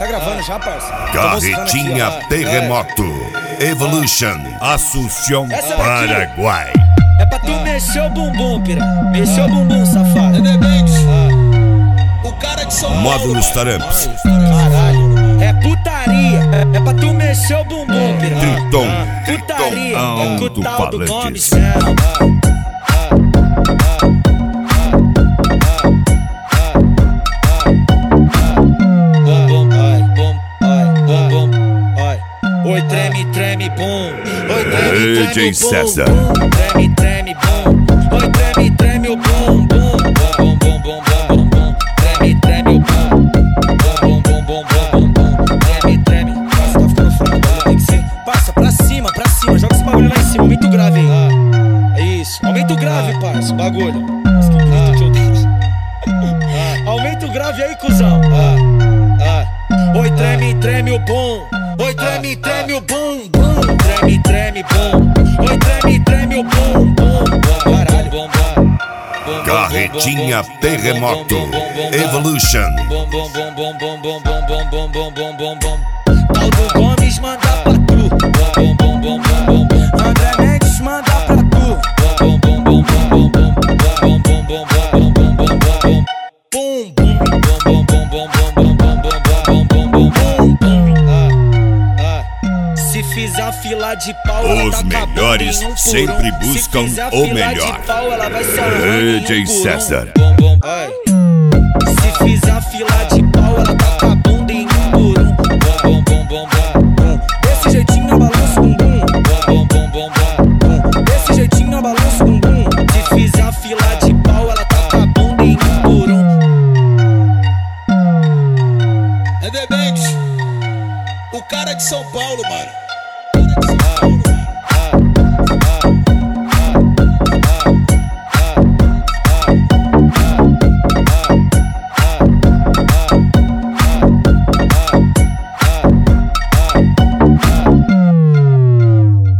Tá gravando já, parça? Carretinha Terremoto Evolution Assunção, Paraguai. É pra tu mexer o bumbum, pira. Mexer o bumbum, safado. O cara de São Paulo. Módulos Taramps. Caralho. É putaria. É pra tu mexer o bumbum, pira. Triton. Putaria. É com o tal do Gomes. Oi, treme, treme, bum. Oi, treme, DJ César. Treme, treme, bum. Oi, treme, treme, o bum, bum. Bum, bum, bum, bum, bum. Treme, treme, o bum. Bum, bum, bum, bum, bum. Treme, treme. Passa, tá ficando fraco, tem que ser. Passa pra cima, joga esse bagulho lá em cima. Aumenta o grave aí. É isso. Aumenta o grave, parça, o bagulho. Nossa, que grito que eu tenho. Aumenta o grave aí, cuzão. Oi, treme, treme, o bum. Oi, treme, treme, o bum, bum. Treme, treme, bum. Oi, treme, treme, o bum, bum. Caralho, bum, bum. Carretinha Terremoto Evolution. Bum, bum, bum, bum, bum, bum, bum, bum, bum, bum, bum, bum. Tal do Gomes manda pra tu. Bum, bum, bum, bum, bum. André Mendes manda pra tu. Bum, bum, bum, bum, bum, bum. Bum, bum, bum, bum, bum, bum, bum, bum. Bum, bum, bum, bum, bum, bum, bum, bum, bum, bum, bum, bum, bum. Se fizer fila de pau, os melhores sempre buscam o melhor. DJ César. Se fizer fila de pau, ela taca a bunda em um por um. Bom, bom, bom, bom. Desse jeitinho eu balanço o bumbum. Bom, bom, bom, bom. Desse jeitinho eu balanço o bumbum. Se fizer fila de pau, ela taca a bunda em um por um. É The Banks, o cara de São Paulo, mano.